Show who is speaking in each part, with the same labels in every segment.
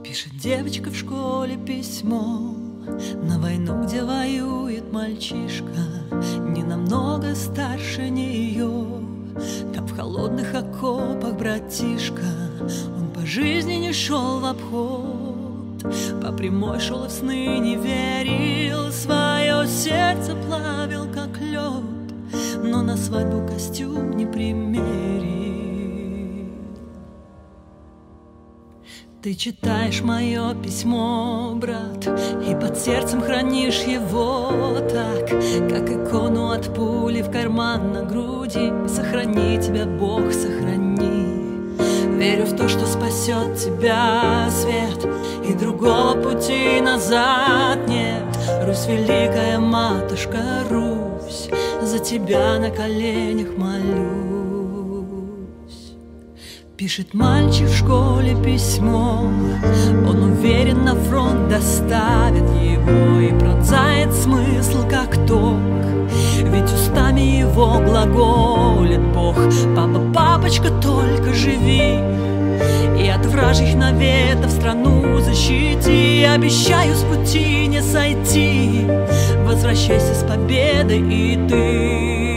Speaker 1: Пишет девочка в школе письмо на войну, где воюет мальчишка, не намного старше нее. Там в холодных окопах братишка, он по жизни не шел в обход, по прямой шел и в сны не верил, свое сердце плавил как лед, но на свадьбу костюм не примерил. Ты читаешь мое письмо, брат, и под сердцем хранишь его так, как икону от пули в карман на груди. Сохрани тебя, Бог, сохрани. Верю в то, что спасет тебя свет, и другого пути назад нет. Русь, великая матушка, Русь, за тебя на коленях молюсь. Пишет мальчик в школе письмо, он уверен, на фронт доставит его и пронзает смысл как ток, ведь устами его глаголит Бог: папа, папочка, только живи, и от вражьих наветов страну защити. Обещаю с пути не сойти, возвращайся с победой и ты.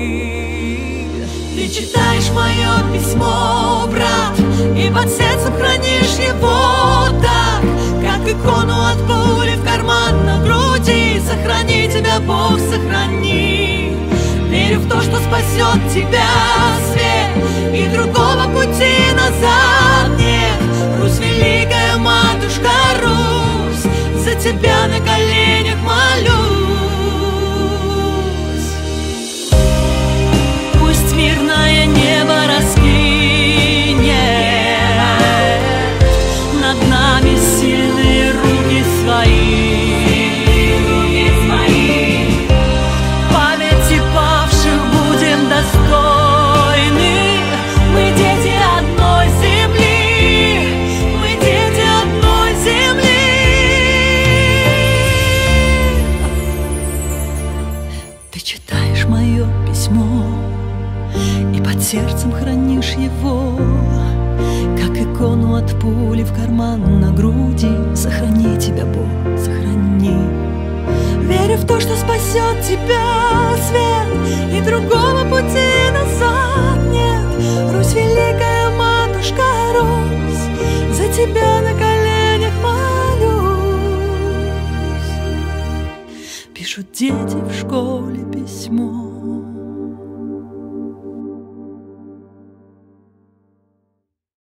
Speaker 1: Ты читаешь мое письмо, брат, и под сердцем хранишь его так, как икону от пули в карман на груди. Сохрани тебя, Бог, сохрани. Верю в то, что спасет тебя свет, и другого пути назад нет. Русь, великая матушка, Русь, за тебя на коленях молюсь. Пусть мирное небо раскинет над нами сильные руки свои. Памяти павших будем достойны. Мы дети одной земли, мы дети одной земли. Ты читаешь мое письмо и под сердцем хранишь его, как икону от пули в карман на груди. Сохрани тебя, Бог, сохрани. Верю в то, что спасет тебя свет, и другого пути